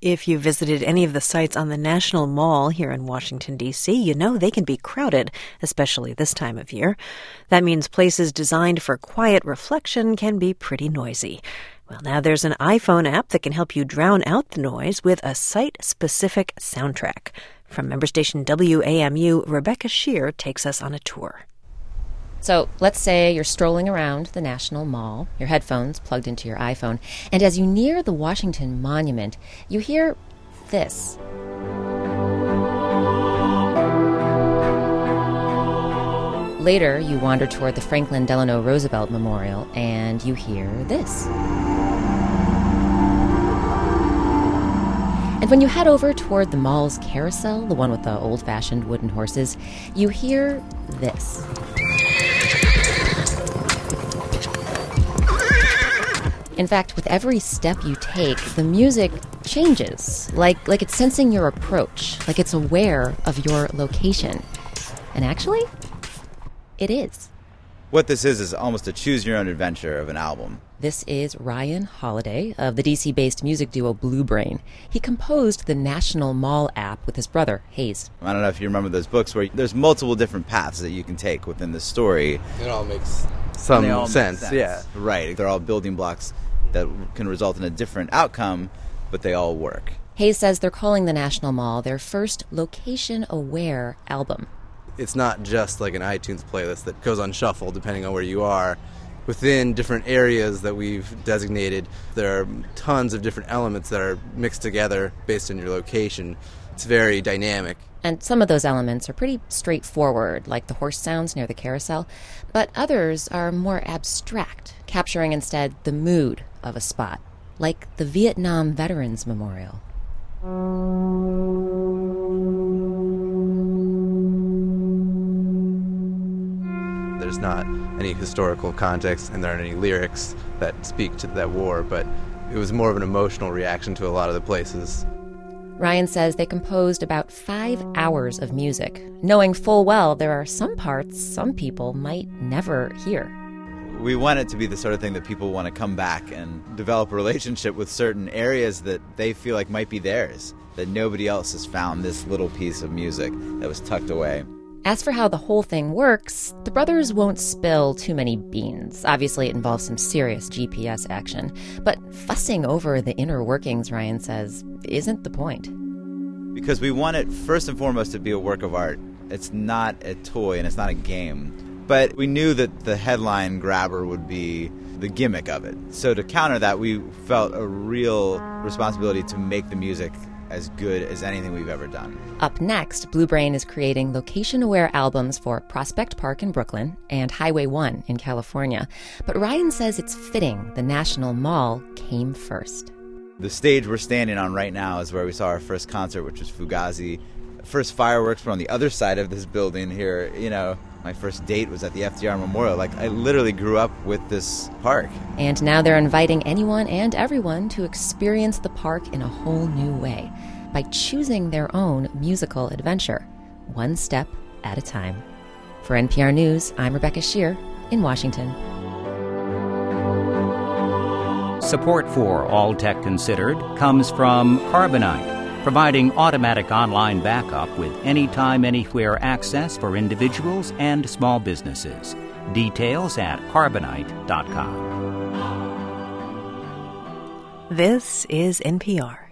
If you visited any of the sites on the National Mall here in Washington, D.C., you know they can be crowded, especially this time of year. That means places designed for quiet reflection can be pretty noisy. Well, now there's an iPhone app that can help you drown out the noise with a site-specific soundtrack. From member station WAMU, Rebecca Shear takes us on a tour. So let's say you're strolling around the National Mall, your headphones plugged into your iPhone, and as you near the Washington Monument, you hear this. Later, you wander toward the Franklin Delano Roosevelt Memorial, and you hear this. And when you head over toward the mall's carousel, the one with the old-fashioned wooden horses, you hear this. In fact, with every step you take, the music changes, like it's sensing your approach, like it's aware of your location. And actually, it is. What this is almost a choose-your-own-adventure of an album. This is Ryan Holiday of the DC-based music duo Blue Brain. He composed the National Mall app with his brother, Hayes. I don't know if you remember those books where there's multiple different paths that you can take within the story. It all makes some sense, yeah. Right. They're all building blocks that can result in a different outcome, but they all work. Hayes says they're calling the National Mall their first location-aware album. It's not just like an iTunes playlist that goes on shuffle depending on where you are. Within different areas that we've designated, there are tons of different elements that are mixed together based on your location. It's very dynamic. And some of those elements are pretty straightforward, like the horse sounds near the carousel, but others are more abstract, capturing instead the mood of a spot, like the Vietnam Veterans Memorial. There's not any historical context and there aren't any lyrics that speak to that war, but it was more of an emotional reaction to a lot of the places. Ryan says they composed about 5 hours of music, knowing full well there are some parts some people might never hear. We want it to be the sort of thing that people want to come back and develop a relationship with certain areas that they feel like might be theirs, that nobody else has found this little piece of music that was tucked away. As for how the whole thing works, the brothers won't spill too many beans. Obviously, it involves some serious GPS action. But fussing over the inner workings, Ryan says, isn't the point. Because we want it, first and foremost, to be a work of art. It's not a toy and it's not a game. But we knew that the headline grabber would be the gimmick of it. So to counter that, we felt a real responsibility to make the music as good as anything we've ever done. Up next, Blue Brain is creating location-aware albums for Prospect Park in Brooklyn and Highway 1 in California. But Ryan says it's fitting the National Mall came first. The stage we're standing on right now is where we saw our first concert, which was Fugazi. First fireworks were on the other side of this building here. You know, my first date was at the FDR Memorial. Like, I literally grew up with this park. And now they're inviting anyone and everyone to experience the park in a whole new way by choosing their own musical adventure, one step at a time. For NPR News, I'm Rebecca Shear in Washington. Support for All Tech Considered comes from Carbonite, providing automatic online backup with anytime, anywhere access for individuals and small businesses. Details at carbonite.com. This is NPR.